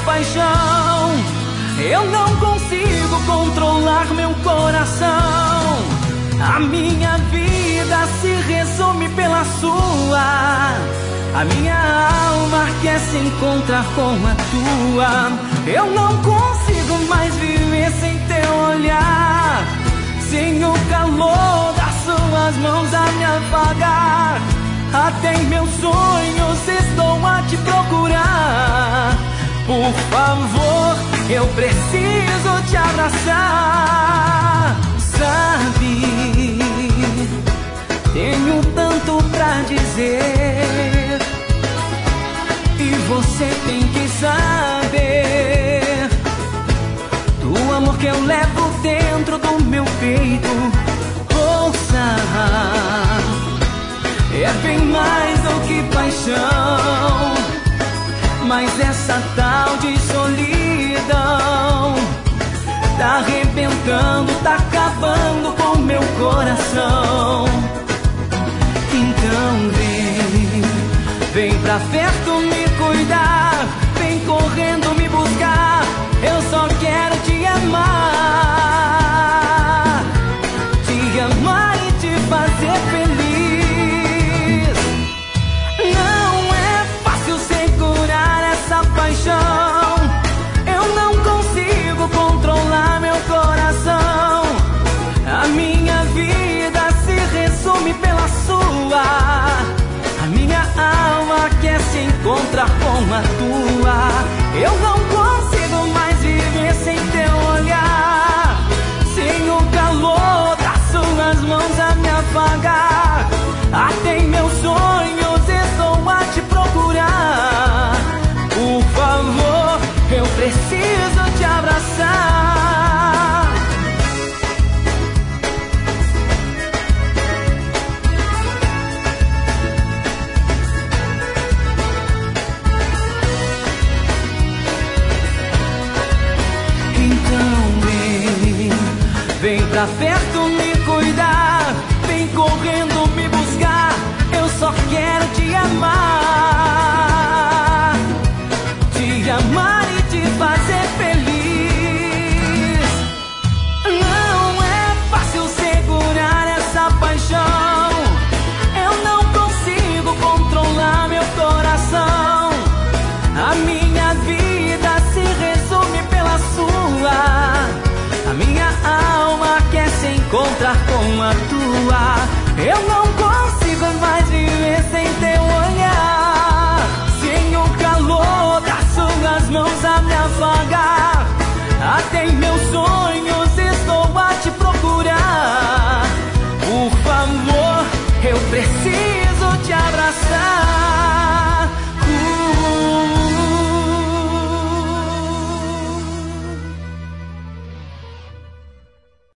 paixão. Eu não consigo controlar meu coração. A minha vida se resume pela sua. A minha alma quer se encontrar com a tua. Eu não consigo mais viver sem teu olhar, sem o calor das suas mãos a me apagar. Até em meus sonhos estou a te procurar. Por favor, eu preciso te abraçar. Sabe, tenho tanto pra dizer, e você tem que saber do amor que eu levo dentro do meu peito. Ouça, é bem mais do que paixão, mas essa tal de solidão tá arrebentando, tá acabando com meu coração. Então vem pra perto me cuidar, vem correndo me buscar. Eu só quero te amar, te amar e te fazer feliz. Não é fácil segurar essa paixão. Eu não consigo controlar meu coração. A minha vida se resume pela sua. A minha alma quer se encontrar com a tua. Eu não consigo mais viver sem teu olhar, sem o calor das suas mãos a me apagar. Até em meus sonhos estou a te procurar. Por favor, eu preciso te abraçar. Então vem pra perto me cuidar, vem correndo me buscar. Eu só quero te amar, te amar e te fazer feliz. Não é fácil segurar essa paixão. Eu não consigo controlar meu coração. A minha vida se resume pela sua. A minha alma quer se encontrar com a tua. Eu não consigo mais viver sem teu olhar, sem o calor das suas mãos a me apagar. Até em meus sonhos estou a te procurar. Por favor, eu preciso